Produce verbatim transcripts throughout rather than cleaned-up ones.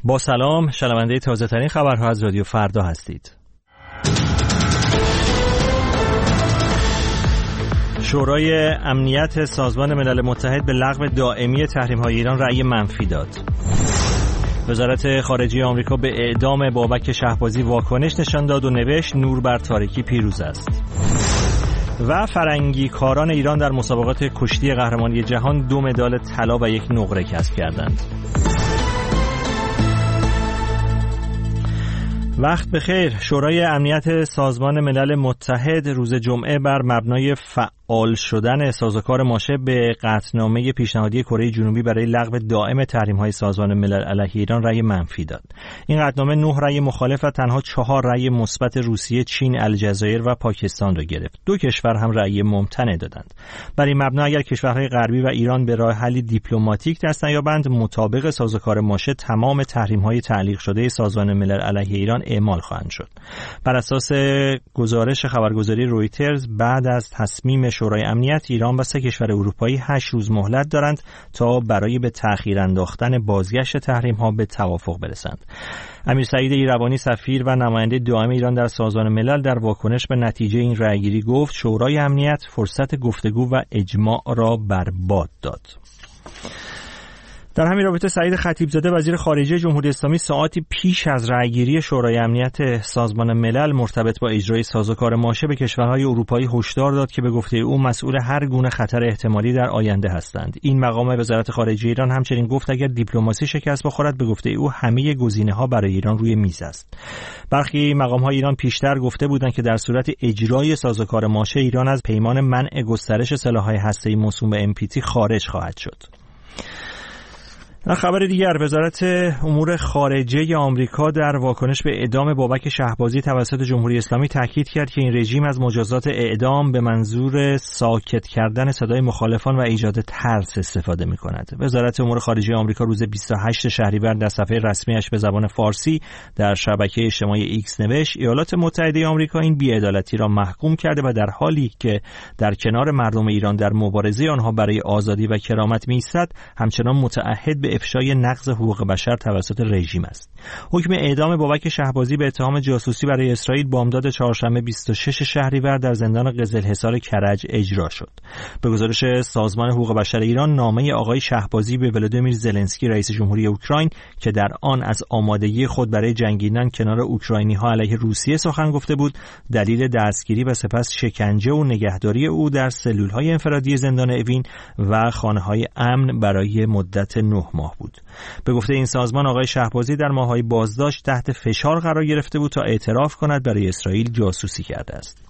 با سلام، شنونده تازه ترین خبرها از رادیو فردا هستید. شورای امنیت سازمان ملل متحد به لغو دائمی تحریم‌های ایران رأی منفی داد. وزارت خارجه آمریکا به اعدام بابک شهبازی واکنش نشان داد و نوشت نور بر تاریکی پیروز است. و فرنگی کاران ایران در مسابقات کشتی قهرمانی جهان دو مدال طلا و یک نقره کسب کردند. وقت بخیر. شورای امنیت سازمان ملل متحد روز جمعه بر مبنای فعال شدن سازوکار ماشه به قطعنامه پیشنهادی کره جنوبی برای لغو دائم تحریم‌های سازمان ملل علیه ایران رأی منفی داد. این قطعنامه نه رأی مخالف و تنها چهار رأی مثبت روسیه، چین، الجزایر و پاکستان را گرفت. دو کشور هم رأی ممتنع دادند. بر این مبنا اگر کشورهای غربی و ایران به راه حلی دیپلماتیک دست نیابند، مطابق سازوکار ماشه تمام تحریم‌های تعلیق شده سازمان ملل علیه ایران اعمال خواهند شد. بر اساس گزارش خبرگزاری رویترز، بعد از تصمیم شورای امنیت، ایران و سه کشور اروپایی هشت روز مهلت دارند تا برای به تأخیر انداختن بازگشت تحریم‌ها به توافق برسند. امیر سعید ایروانی، سفیر و نماینده دائم ایران در سازمان ملل، در واکنش به نتیجه این رأیگیری گفت شورای امنیت فرصت گفتگو و اجماع را برباد داد. در همین رابطه سعید خطیبزاده، وزیر خارجه جمهوری اسلامی، ساعاتی پیش از رأیگیری شورای امنیت سازمان ملل مرتبط با اجرای سازوکار ماشه به کشورهای اروپایی هشدار داد که به گفته او مسئول هر گونه خطر احتمالی در آینده هستند. این مقام وزارت خارجه ایران همچنین گفت اگر دیپلماسی شکست بخورد، به گفته او همه گزینه‌ها برای ایران روی میز است. برخی مقام‌های ایران پیشتر گفته بودند که در صورت اجرای سازوکار ماشه، ایران از پیمان منع گسترش سلاح‌های هسته‌ای موسوم به ام پی تی خارج خواهد شد. در خبر دیگر، وزارت امور خارجه آمریکا در واکنش به اعدام بابک شهبازی توسط جمهوری اسلامی تاکید کرد که این رژیم از مجازات اعدام به منظور ساکت کردن صدای مخالفان و ایجاد ترس استفاده می‌کند. وزارت امور خارجه آمریکا روز بیست و هشتم شهریور در صفحه رسمیش به زبان فارسی در شبکه اجتماعی ایکس نوشت ایالات متحده آمریکا این بی‌عدالتی را محکوم کرده و در حالی که در کنار مردم ایران در مبارزه آنها برای آزادی و کرامت می‌ایستد، همچنان متعهد به افشای نقض حقوق بشر توسط رژیم است. حکم اعدام بابک شهبازی به اتهام جاسوسی برای اسرائیل بامداد چهارشنبه بیست و ششم شهریور در زندان قزلحصار کرج اجرا شد. به گزارش سازمان حقوق بشر ایران، نامه آقای شهبازی به ولادیمیر زلنسکی، رئیس جمهوری اوکراین، که در آن از آمادگی خود برای جنگیدن کنار اوکراینی‌ها علیه روسیه سخن گفته بود، دلیل دستگیری و سپس شکنجه و نگهداری او در سلول‌های انفرادی زندان اوین و خانه‌های امن برای مدت نه ماه بود. به گفته این سازمان، آقای شهبازی در ماه‌های بازداشت تحت فشار قرار گرفته بود تا اعتراف کند برای اسرائیل جاسوسی کرده است.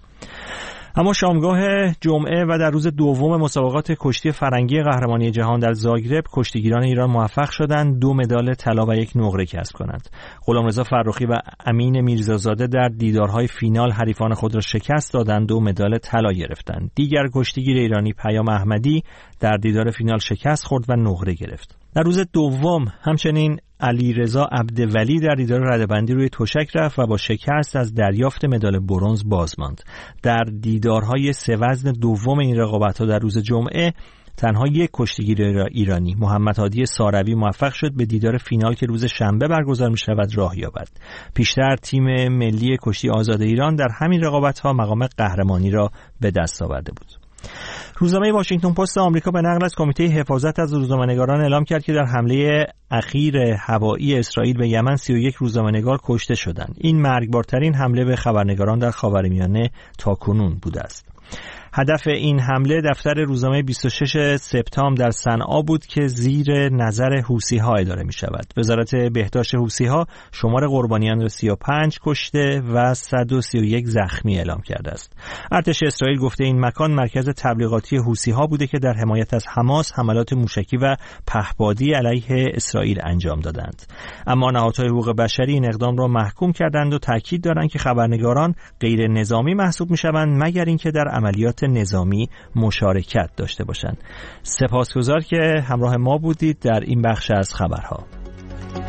اما شامگاه جمعه و در روز دوم مسابقات کشتی فرنگی قهرمانی جهان در زاگرب، کشتیگیران ایران موفق شدند دو مدال طلا و یک نقره کسب کنند. غلامرضا فرخی و امین میرزازاده در دیدارهای فینال حریفان خود را شکست دادند و مدال طلا گرفتند. دیگر کشتیگیر ایرانی پیام احمدی در دیدار فینال شکست خورد و نقره گرفت. در روز دوم همچنین علیرضا عبدولی در دیدار رده‌بندی روی تشک رفت و با شکست از دریافت مدال برنز باز ماند. در دیدارهای سه وزن دوم این رقابت‌ها در روز جمعه، تنها یک کشتیگیر ایرانی، محمد هادی ساروی، موفق شد به دیدار فینال که روز شنبه برگزار می‌شود راه یابد. پیشتر تیم ملی کشتی آزاد ایران در همین رقابت‌ها مقام قهرمانی را به دست آورده بود. روزنامه واشنگتن پست آمریکا به نقل از کمیته حفاظت از روزنامه‌نگاران اعلام کرد که در حمله اخیر هوایی اسرائیل به یمن سی و یک روزنامه‌نگار کشته شدند. این مرگبارترین حمله به خبرنگاران در خاورمیانه تاکنون بوده است. هدف این حمله دفتر روزنامه بیست و ششم سپتامبر در صنعا بود که زیر نظر حوثی‌ها اداره می‌شود. وزارت بهداشت حوثی‌ها شمار قربانیان را سی و پنج کشته و صد و سی و یک زخمی اعلام کرده است. ارتش اسرائیل گفته این مکان مرکز تبلیغاتی حوثی‌ها بوده که در حمایت از حماس حملات موشکی و پهپادی علیه اسرائیل انجام دادند. اما نهادهای حقوق بشری این اقدام را محکوم کردند و تاکید دارند که خبرنگاران غیر نظامی محسوب می‌شوند مگر اینکه در عملیات نظامی مشارکت داشته باشند. سپاسگزار که همراه ما بودید در این بخش از خبرها.